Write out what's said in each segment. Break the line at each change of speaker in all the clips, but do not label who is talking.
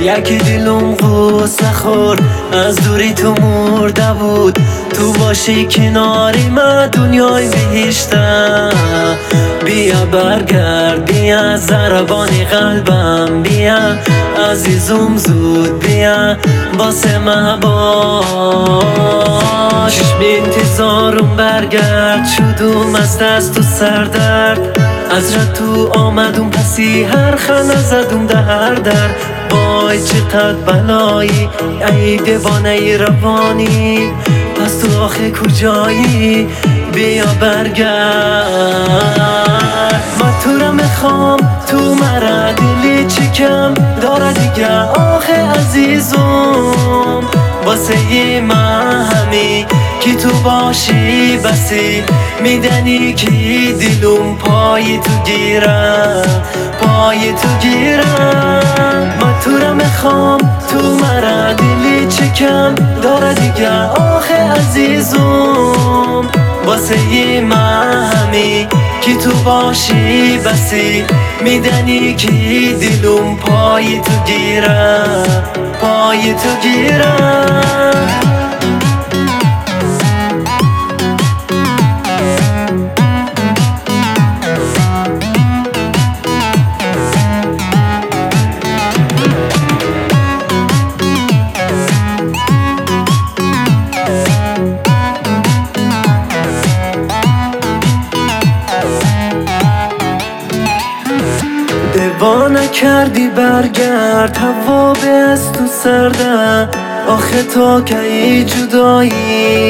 یکی دلم غصه خورد از دوری تو مرده بود. تو باشی کناری من دنیای بهشتم. بیا برگرد بیا ضربان قلبم بیا عزیزم زود بیا واسه من باش. به انتظارم برگرد شدم از دست و سردرد. از رد تو آمدم پسی هر خانه زدم در در. وای چقدر بلایی ای دیوانه روانی. پس تو آخه کجایی بیا برگرد. من تو را میخوام تو مرا دلی چکم داره دیگه آخه عزیزم. واسه من همی که تو باشی بسی میدنی که دلم پای تو گیرم پای تو گیرم. من تو را میخوام تو مرا دلی چکم داره دیگه آخه عزیزم. واسه من همی که تو باشی بسی میدنی که دلم پای تو گیرم پای تو گیرم. دیوانه کردی برگرد هوا به از تو سرده. آخه تا کی جدایی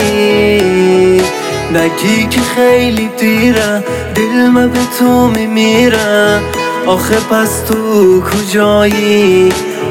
نگی که خیلی دیره دل من به تو میمیره. آخه پس تو کجایی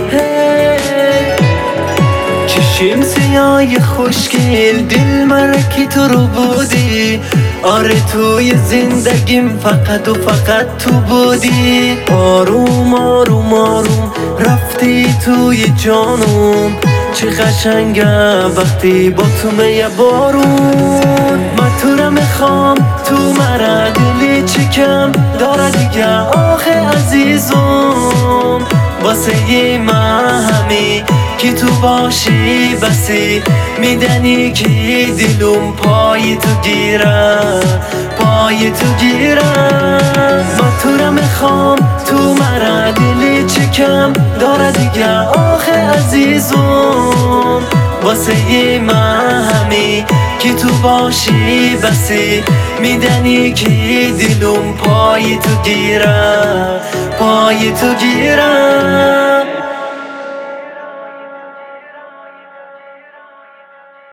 چشم سیای خوشگل دل مرا که تو رو بودی. آره توی زندگیم فقط و فقط تو بودی. آروم آروم آروم رفتی توی جانم. چه قشنگه وقتی با تو میه بارون. من تو را میخوام تو مرا دلی چکم داره دیگه آخه عزیزم. واسه من همی که تو باشی بسی میدنی که دلم پای تو گیرم پای تو گیرم. من تو را میخوام تو مرا دلی چکم داره دیگه آخه عزیزم. واسه من همی که تو باشی بسی میدنی که دلم پای تو گیرم پای تو گیرم.